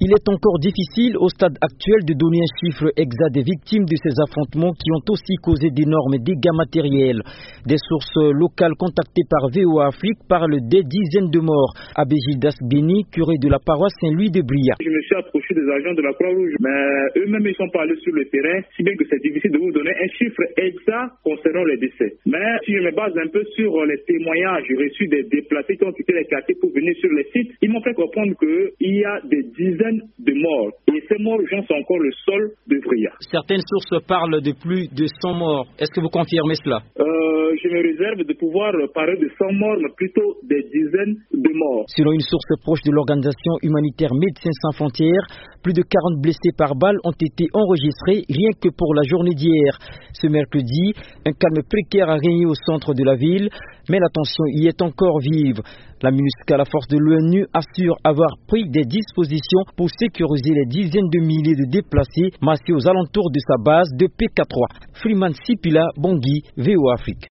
Il est encore difficile au stade actuel de donner un chiffre exact des victimes de ces affrontements qui ont aussi causé d'énormes dégâts matériels. Des sources locales contactées par VOA Afrique parlent des dizaines de morts. Abbé Gildas Béni, curé de la paroisse Saint-Louis de Bria. Je me suis approché des agents de la Croix-Rouge, mais eux-mêmes ils sont pas allés sur le terrain, si bien que c'est difficile de vous donner un chiffre exact concernant les décès. Mais si je me base un peu sur les témoignages reçus des déplacés qui ont quitté les quartiers pour venir sur les sites, ils m'ont fait comprendre qu'il y a des dizaines de morts. Et ces morts gens sont encore le sol de Bria. Certaines sources parlent de plus de 100 morts. Est-ce que vous confirmez cela? Je me réserve de pouvoir parler de 100 morts, mais plutôt des dizaines de morts. Selon une source proche de l'organisation humanitaire Médecins sans frontières, plus de 40 blessés par balle ont été enregistrés rien que pour la journée d'hier. Ce mercredi, un calme précaire a régné au centre de la ville, mais la tension y est encore vive. La MINUSCA, la force de l'ONU, assure avoir pris des dispositions pour sécuriser les dizaines de milliers de déplacés massés aux alentours de sa base de PK3. Freeman Sipila, Bangui, VOA Afrique.